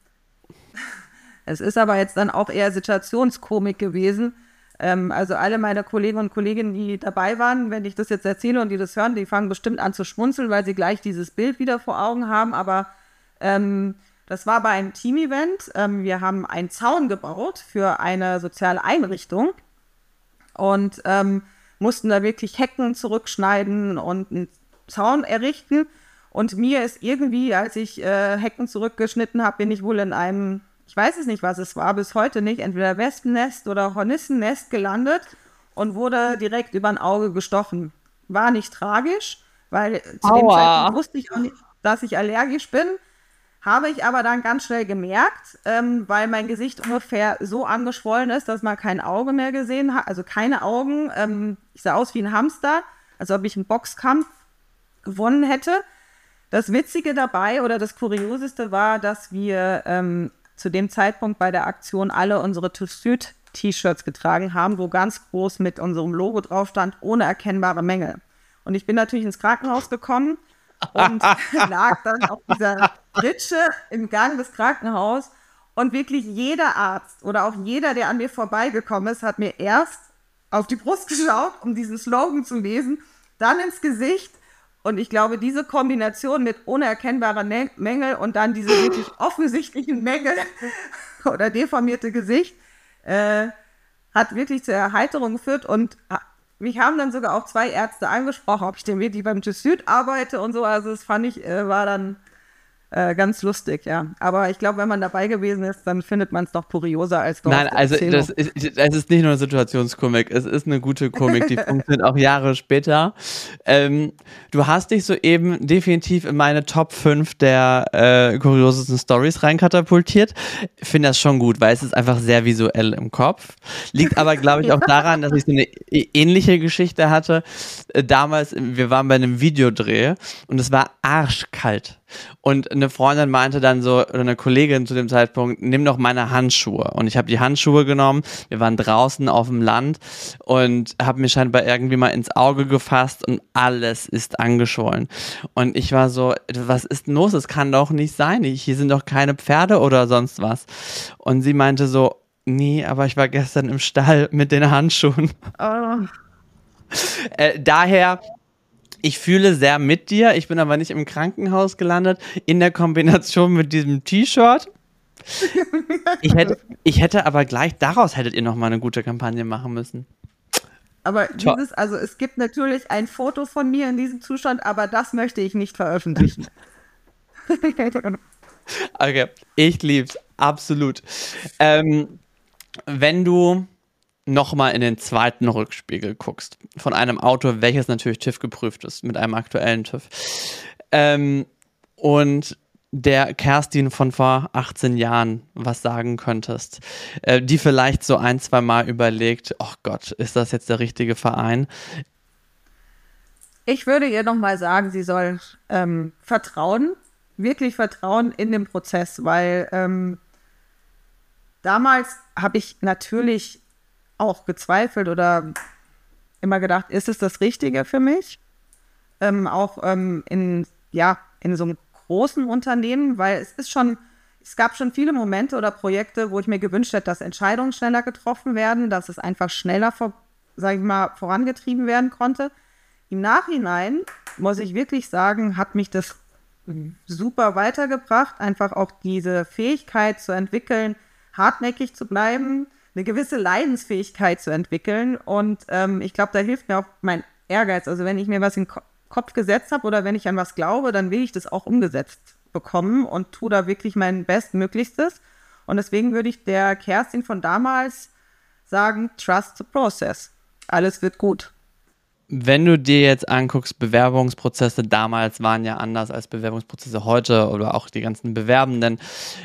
Es ist aber jetzt dann auch eher Situationskomik gewesen. Also alle meine Kolleginnen und Kollegen, die dabei waren, wenn ich das jetzt erzähle und die das hören, die fangen bestimmt an zu schmunzeln, weil sie gleich dieses Bild wieder vor Augen haben. Aber das war bei einem Team-Event. Wir haben einen Zaun gebaut für eine soziale Einrichtung und mussten da wirklich Hecken zurückschneiden und einen Zaun errichten. Und mir ist irgendwie, als ich Hecken zurückgeschnitten habe, bin ich wohl in einem, ich weiß es nicht, was es war, bis heute nicht, entweder Wespennest oder Hornissennest gelandet und wurde direkt über ein Auge gestochen. War nicht tragisch, weil zu dem Zeitpunkt wusste ich auch nicht, dass ich allergisch bin. Habe ich aber dann ganz schnell gemerkt, weil mein Gesicht ungefähr so angeschwollen ist, dass man kein Auge mehr gesehen hat, also keine Augen. Ich sah aus wie ein Hamster, als ob ich einen Boxkampf gewonnen hätte. Das Witzige dabei oder das Kurioseste war, dass wir zu dem Zeitpunkt bei der Aktion alle unsere TÜV Süd T-Shirts getragen haben, wo ganz groß mit unserem Logo drauf stand, ohne erkennbare Mängel. Und ich bin natürlich ins Krankenhaus gekommen und lag dann auf dieser Pritsche im Gang des Krankenhauses. Und wirklich jeder Arzt oder auch jeder, der an mir vorbeigekommen ist, hat mir erst auf die Brust geschaut, um diesen Slogan zu lesen, dann ins Gesicht. Und ich glaube, diese Kombination mit unerkennbaren Mängel und dann diese wirklich offensichtlichen Mängel oder deformierte Gesicht hat wirklich zur Erheiterung geführt. Und mich haben dann sogar auch 2 Ärzte angesprochen, ob ich denn wirklich beim TÜV Süd arbeite und so. Also das fand ich, war dann ganz lustig, ja. Aber ich glaube, wenn man dabei gewesen ist, dann findet man es doch kurioser als dort. Nein, also es ist nicht nur eine Situationskomik, es ist eine gute Komik, die funktioniert auch Jahre später. Du hast dich soeben definitiv in meine Top 5 der kuriosesten Stories reinkatapultiert. Ich finde das schon gut, weil es ist einfach sehr visuell im Kopf. Liegt aber, glaube ich, auch daran, dass ich so eine ähnliche Geschichte hatte. Damals, wir waren bei einem Videodreh und es war arschkalt. Und eine Freundin meinte dann so, oder eine Kollegin zu dem Zeitpunkt, nimm doch meine Handschuhe. Und ich habe die Handschuhe genommen, wir waren draußen auf dem Land und habe mir scheinbar irgendwie mal ins Auge gefasst und alles ist angeschwollen. Und ich war so, was ist denn los? Das kann doch nicht sein. Hier sind doch keine Pferde oder sonst was. Und sie meinte so, nee, aber ich war gestern im Stall mit den Handschuhen. Daher... Ich fühle sehr mit dir, ich bin aber nicht im Krankenhaus gelandet, in der Kombination mit diesem T-Shirt. Ich hätte aber gleich, daraus hättet ihr nochmal eine gute Kampagne machen müssen. Aber es gibt natürlich ein Foto von mir in diesem Zustand, aber das möchte ich nicht veröffentlichen. Okay, ich lieb's, absolut. Wenn du nochmal in den zweiten Rückspiegel guckst, von einem Auto, welches natürlich TÜV geprüft ist, mit einem aktuellen TÜV. Und der Kerstin von vor 18 Jahren was sagen könntest, die vielleicht so 1-2 Mal überlegt, oh Gott, ist das jetzt der richtige Verein? Ich würde ihr nochmal sagen, sie soll vertrauen, wirklich vertrauen in den Prozess, weil damals habe ich natürlich auch gezweifelt oder immer gedacht, ist es das Richtige für mich? Auch in so einem großen Unternehmen, weil es gab schon viele Momente oder Projekte, wo ich mir gewünscht hätte, dass Entscheidungen schneller getroffen werden, dass es einfach schneller, vorangetrieben werden konnte. Im Nachhinein, muss ich wirklich sagen, hat mich das super weitergebracht, einfach auch diese Fähigkeit zu entwickeln, hartnäckig zu bleiben, eine gewisse Leidensfähigkeit zu entwickeln und ich glaube, da hilft mir auch mein Ehrgeiz. Also wenn ich mir was in den Kopf gesetzt habe oder wenn ich an was glaube, dann will ich das auch umgesetzt bekommen und tue da wirklich mein Bestmöglichstes. Und deswegen würde ich der Kerstin von damals sagen, trust the process. Alles wird gut. Wenn du dir jetzt anguckst, Bewerbungsprozesse damals waren ja anders als Bewerbungsprozesse heute oder auch die ganzen Bewerbenden.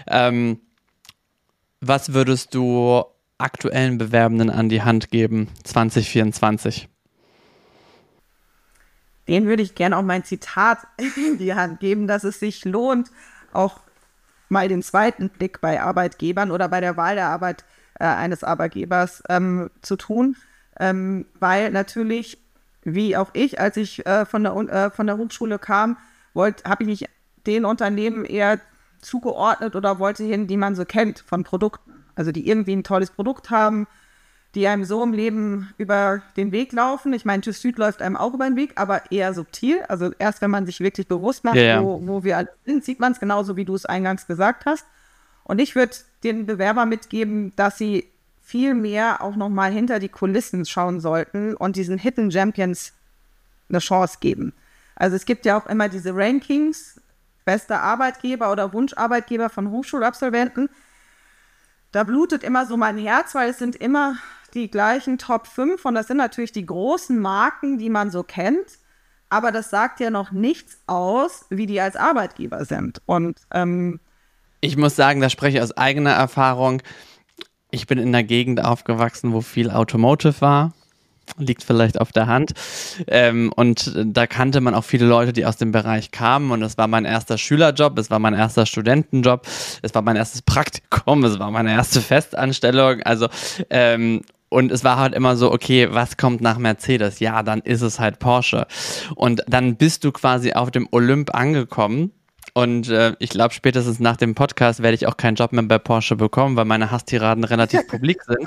Was würdest du aktuellen Bewerbenden an die Hand geben, 2024? den würde ich gerne auch mein Zitat in die Hand geben, dass es sich lohnt, auch mal den zweiten Blick bei Arbeitgebern oder bei der Wahl der Arbeit eines Arbeitgebers zu tun, weil natürlich, wie auch ich, als ich von der Hochschule kam, habe ich mich den Unternehmen eher zugeordnet oder wollte hin, die man so kennt von Produkten, also die irgendwie ein tolles Produkt haben, die einem so im Leben über den Weg laufen. Ich meine, TÜV Süd läuft einem auch über den Weg, aber eher subtil. Also erst, wenn man sich wirklich bewusst macht, wo wir alle sind, sieht man es genauso, wie du es eingangs gesagt hast. Und ich würde den Bewerber mitgeben, dass sie viel mehr auch nochmal hinter die Kulissen schauen sollten und diesen Hidden Champions eine Chance geben. Also es gibt ja auch immer diese Rankings, bester Arbeitgeber oder Wunscharbeitgeber von Hochschulabsolventen. Da blutet immer so mein Herz, weil es sind immer die gleichen Top 5 und das sind natürlich die großen Marken, die man so kennt, aber das sagt ja noch nichts aus, wie die als Arbeitgeber sind. Und ich muss sagen, da spreche ich aus eigener Erfahrung. Ich bin in einer Gegend aufgewachsen, wo viel Automotive war. Liegt vielleicht auf der Hand. Und da kannte man auch viele Leute, die aus dem Bereich kamen. Und es war mein erster Schülerjob, es war mein erster Studentenjob, es war mein erstes Praktikum, es war meine erste Festanstellung. Also, und es war halt immer so, okay, was kommt nach Mercedes? Ja, dann ist es halt Porsche. Und dann bist du quasi auf dem Olymp angekommen. Und ich glaube, spätestens nach dem Podcast werde ich auch keinen Job mehr bei Porsche bekommen, weil meine Hasstiraden relativ publik sind.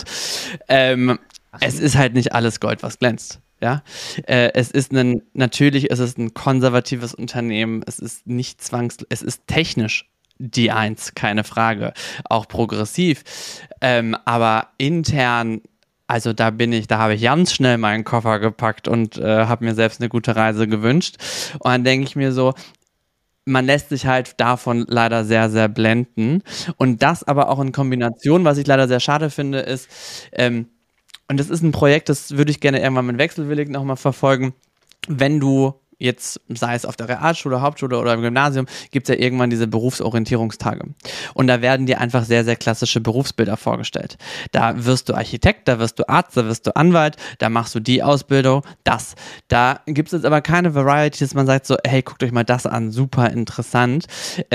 Es ist halt nicht alles Gold, was glänzt. Ja, natürlich ist es ein konservatives Unternehmen. Es ist nicht es ist technisch die Eins, keine Frage. Auch progressiv. Aber intern, also da habe ich ganz schnell meinen Koffer gepackt und habe mir selbst eine gute Reise gewünscht. Und dann denke ich mir so, man lässt sich halt davon leider sehr, sehr blenden. Und das aber auch in Kombination, was ich leider sehr schade finde, ist, und das ist ein Projekt, das würde ich gerne irgendwann mit Wechselwillig nochmal verfolgen, wenn du jetzt, sei es auf der Realschule, Hauptschule oder im Gymnasium, gibt es ja irgendwann diese Berufsorientierungstage. Und da werden dir einfach sehr, sehr klassische Berufsbilder vorgestellt. Da wirst du Architekt, da wirst du Arzt, da wirst du Anwalt, da machst du die Ausbildung, das. Da gibt es jetzt aber keine Variety, dass man sagt so, hey, guckt euch mal das an, super interessant.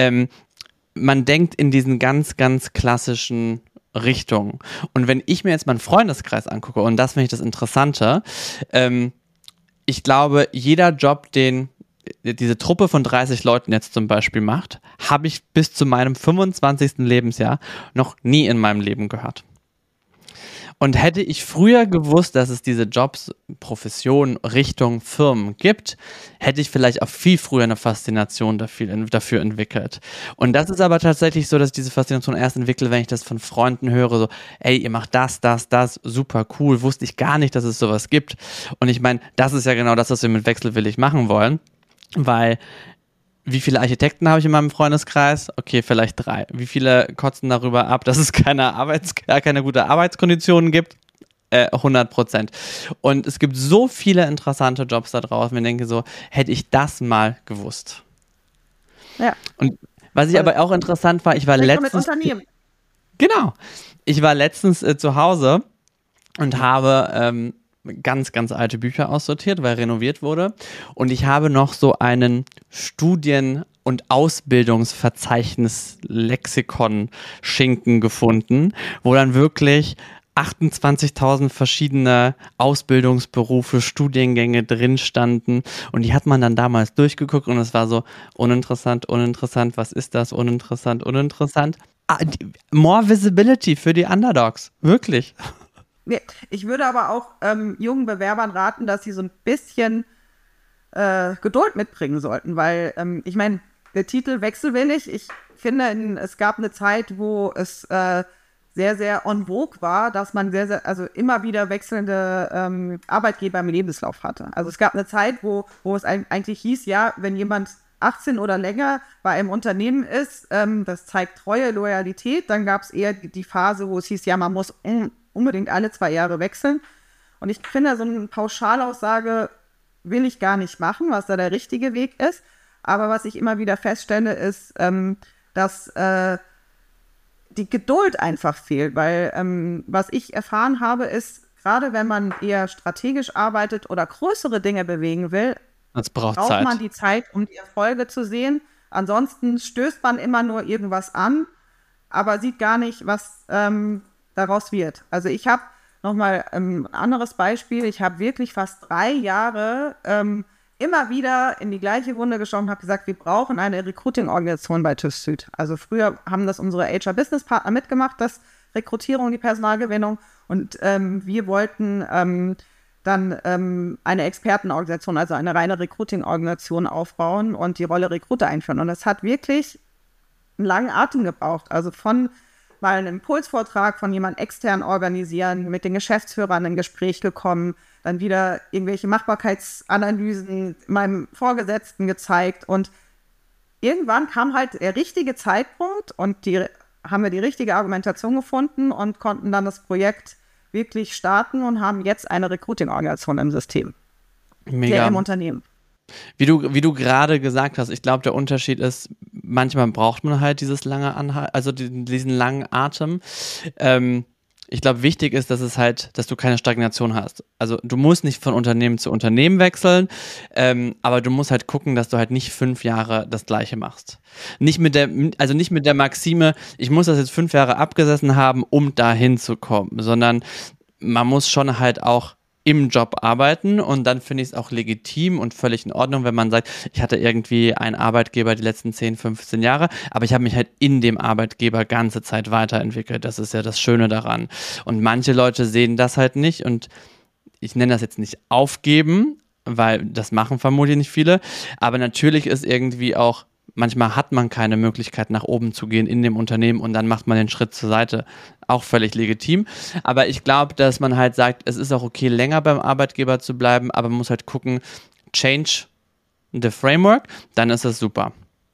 Man denkt in diesen ganz, ganz klassischen Richtungen. Und wenn ich mir jetzt meinen Freundeskreis angucke, und das finde ich das Interessante, ich glaube, jeder Job, den diese Truppe von 30 Leuten jetzt zum Beispiel macht, habe ich bis zu meinem 25. Lebensjahr noch nie in meinem Leben gehört. Und hätte ich früher gewusst, dass es diese Jobs, Professionen, Richtungen, Firmen gibt, hätte ich vielleicht auch viel früher eine Faszination dafür entwickelt. Und das ist aber tatsächlich so, dass ich diese Faszination erst entwickle, wenn ich das von Freunden höre, so, ey, ihr macht das, super cool, wusste ich gar nicht, dass es sowas gibt. Und ich meine, das ist ja genau das, was wir mit Wechselwillig machen wollen, weil wie viele Architekten habe ich in meinem Freundeskreis? Okay, vielleicht 3. Wie viele kotzen darüber ab, dass es keine gute Arbeitskonditionen gibt? 100%. Und es gibt so viele interessante Jobs da draußen. Ich denke so, hätte ich das mal gewusst. Ja. Und was ich aber auch interessant war, ich war letztens... Genau. Ich war letztens zu Hause und habe ganz, ganz alte Bücher aussortiert, weil renoviert wurde. Und ich habe noch so einen Studien- und Ausbildungsverzeichnis-Lexikon-Schinken gefunden, wo dann wirklich 28.000 verschiedene Ausbildungsberufe, Studiengänge drin standen. Und die hat man dann damals durchgeguckt und es war so uninteressant, was ist das? Uninteressant. More Visibility für die Underdogs, wirklich. Ich würde aber auch jungen Bewerbern raten, dass sie so ein bisschen Geduld mitbringen sollten, weil ich meine, der Titel Wechselwillig, ich finde, es gab eine Zeit, wo es sehr, sehr en vogue war, dass man also immer wieder wechselnde Arbeitgeber im Lebenslauf hatte. Also es gab eine Zeit, wo es eigentlich hieß, ja, wenn jemand 18 oder länger bei einem Unternehmen ist, das zeigt Treue, Loyalität, dann gab es eher die Phase, wo es hieß, ja, man muss unbedingt alle 2 Jahre wechseln. Und ich finde, so eine Pauschalaussage will ich gar nicht machen, was da der richtige Weg ist. Aber was ich immer wieder feststelle, ist, dass die Geduld einfach fehlt. Weil was ich erfahren habe, ist, gerade wenn man eher strategisch arbeitet oder größere Dinge bewegen will, Das braucht braucht man Zeit. die Zeit, um die Erfolge zu sehen. Ansonsten stößt man immer nur irgendwas an, aber sieht gar nicht, was daraus wird. Also ich habe nochmal ein anderes Beispiel. Ich habe wirklich fast 3 Jahre immer wieder in die gleiche Wunde geschaut und habe gesagt, wir brauchen eine Recruiting-Organisation bei TÜV Süd. Also früher haben das unsere HR-Business-Partner mitgemacht, das Rekrutierung, die Personalgewinnung. Und wir wollten dann eine Expertenorganisation, also eine reine Recruiting-Organisation aufbauen und die Rolle Recruiter einführen. Und das hat wirklich einen langen Atem gebraucht. Also von mal einen Impulsvortrag von jemandem extern organisieren, mit den Geschäftsführern in Gespräch gekommen, dann wieder irgendwelche Machbarkeitsanalysen meinem Vorgesetzten gezeigt und irgendwann kam halt der richtige Zeitpunkt und haben wir die richtige Argumentation gefunden und konnten dann das Projekt wirklich starten und haben jetzt eine Recruiting-Organisation im System, Mega. im Unternehmen. Wie du gerade gesagt hast, ich glaube, der Unterschied ist, manchmal braucht man halt dieses lange diesen langen Atem. Ich glaube, wichtig ist, dass du keine Stagnation hast. Also du musst nicht von Unternehmen zu Unternehmen wechseln, aber du musst halt gucken, dass du halt nicht 5 Jahre das Gleiche machst. Nicht mit der Maxime, ich muss das jetzt 5 Jahre abgesessen haben, um dahin zu kommen, sondern man muss schon halt auch im Job arbeiten und dann finde ich es auch legitim und völlig in Ordnung, wenn man sagt, ich hatte irgendwie einen Arbeitgeber die letzten 10, 15 Jahre, aber ich habe mich halt in dem Arbeitgeber ganze Zeit weiterentwickelt. Das ist ja das Schöne daran. Und manche Leute sehen das halt nicht und ich nenne das jetzt nicht aufgeben, weil das machen vermutlich nicht viele, aber natürlich ist irgendwie auch, manchmal hat man keine Möglichkeit nach oben zu gehen in dem Unternehmen und dann macht man den Schritt zur Seite. Auch völlig legitim. Aber ich glaube, dass man halt sagt, es ist auch okay, länger beim Arbeitgeber zu bleiben, aber man muss halt gucken, change the framework, dann ist das super.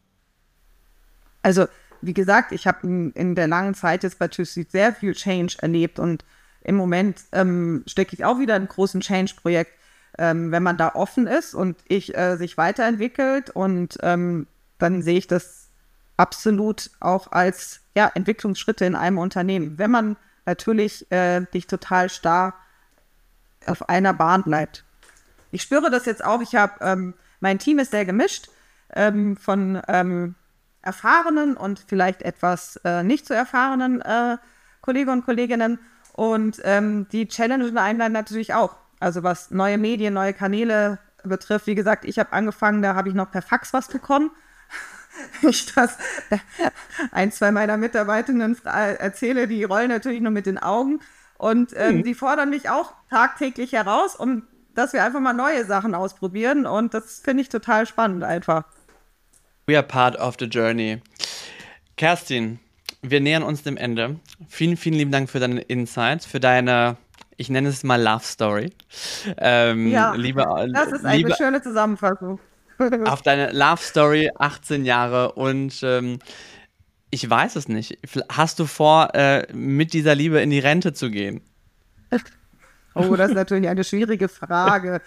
Also, wie gesagt, ich habe in der langen Zeit jetzt bei TÜV Süd sehr viel Change erlebt und im Moment stecke ich auch wieder in einem großen Change-Projekt, wenn man da offen ist und sich weiterentwickelt und dann sehe ich das absolut auch als Entwicklungsschritte in einem Unternehmen. Wenn man natürlich nicht total starr auf einer Bahn bleibt. Ich spüre das jetzt auch. Mein Team ist sehr gemischt von erfahrenen und vielleicht etwas nicht so erfahrenen Kollegen und Kolleginnen. Und die challengen einen natürlich auch. Also was neue Medien, neue Kanäle betrifft. Wie gesagt, ich habe angefangen, da habe ich noch per Fax was bekommen. Ich das 1, 2 meiner Mitarbeiterinnen erzähle, die rollen natürlich nur mit den Augen und die fordern mich auch tagtäglich heraus, dass wir einfach mal neue Sachen ausprobieren und das finde ich total spannend einfach. We are part of the journey. Kerstin, wir nähern uns dem Ende. Vielen, vielen lieben Dank für deine Insights, für deine, ich nenne es mal Love Story. Das ist eine schöne Zusammenfassung. Auf deine Love Story, 18 Jahre und ich weiß es nicht. Hast du vor, mit dieser Liebe in die Rente zu gehen? Oh, das ist natürlich eine schwierige Frage.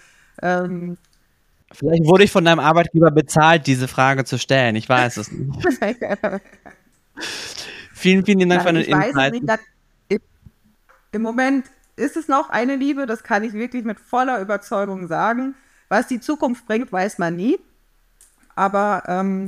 Vielleicht wurde ich von deinem Arbeitgeber bezahlt, diese Frage zu stellen. Ich weiß es nicht. Vielen, vielen Dank für deine Insights. Im Moment ist es noch eine Liebe, das kann ich wirklich mit voller Überzeugung sagen. Was die Zukunft bringt, weiß man nie. Aber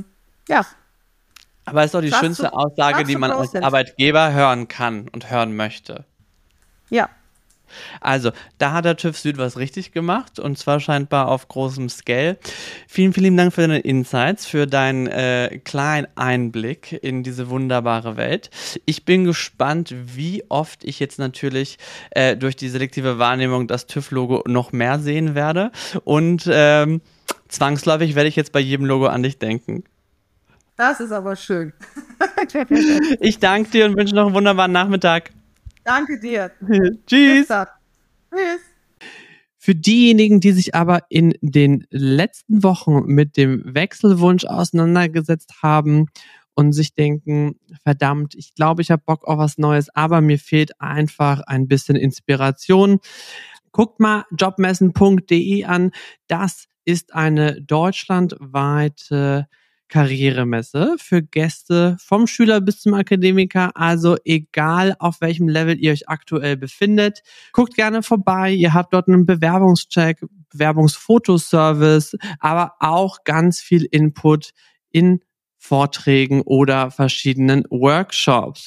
Aber es ist doch die schönste Aussage, die man als Arbeitgeber hören kann und hören möchte. Ja. Also, da hat der TÜV Süd was richtig gemacht und zwar scheinbar auf großem Scale. Vielen, vielen Dank für deine Insights, für deinen kleinen Einblick in diese wunderbare Welt. Ich bin gespannt, wie oft ich jetzt natürlich durch die selektive Wahrnehmung das TÜV-Logo noch mehr sehen werde und zwangsläufig werde ich jetzt bei jedem Logo an dich denken. Das ist aber schön. Ich danke dir und wünsche noch einen wunderbaren Nachmittag. Danke dir. Tschüss. Tschüss. Für diejenigen, die sich aber in den letzten Wochen mit dem Wechselwunsch auseinandergesetzt haben und sich denken, verdammt, ich glaube, ich habe Bock auf was Neues, aber mir fehlt einfach ein bisschen Inspiration. Guckt mal jobmessen.de an. Das ist eine deutschlandweite Karrieremesse für Gäste vom Schüler bis zum Akademiker, also egal auf welchem Level ihr euch aktuell befindet. Guckt gerne vorbei, ihr habt dort einen Bewerbungscheck Bewerbungsfotoservice, aber auch ganz viel Input in Vorträgen oder verschiedenen Workshops.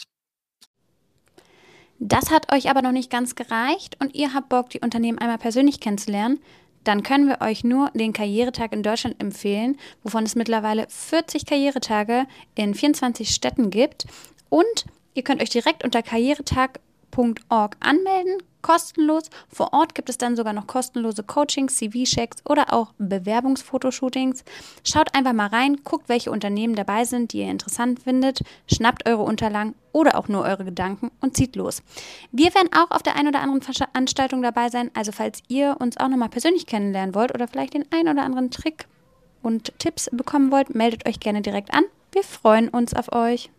Das hat euch aber noch nicht ganz gereicht und ihr habt Bock, die Unternehmen einmal persönlich kennenzulernen, dann können wir euch nur den Karrieretag in Deutschland empfehlen, wovon es mittlerweile 40 Karrieretage in 24 Städten gibt. Und ihr könnt euch direkt unter karrieretag.org anmelden, kostenlos. Vor Ort gibt es dann sogar noch kostenlose Coachings, CV-Checks oder auch Bewerbungsfotoshootings. Schaut einfach mal rein, guckt, welche Unternehmen dabei sind, die ihr interessant findet, schnappt eure Unterlagen oder auch nur eure Gedanken und zieht los. Wir werden auch auf der einen oder anderen Veranstaltung dabei sein, also falls ihr uns auch nochmal persönlich kennenlernen wollt oder vielleicht den einen oder anderen Trick und Tipps bekommen wollt, meldet euch gerne direkt an. Wir freuen uns auf euch.